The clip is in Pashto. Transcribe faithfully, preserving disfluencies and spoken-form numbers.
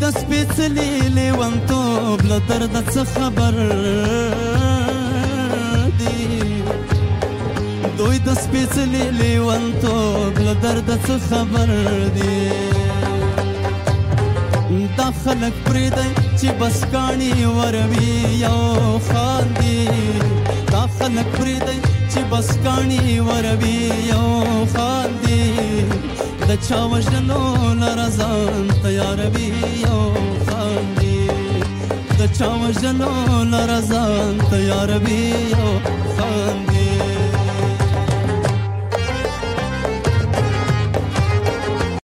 د سپېڅلي لیونتوب له درده څه خبر دي دوی د سپېڅلي لیونتوب له درده څه خبر دي دا خلک پرېږدئ چې بس کاڼي وروي یو خاندي دا خلک پرېږدئ چې بس کاڼي وروي یو خاندي د چا وژنو لره ځان تیاروي یو خاندي د چا وژنو لره ځان تیاروي یو خاندي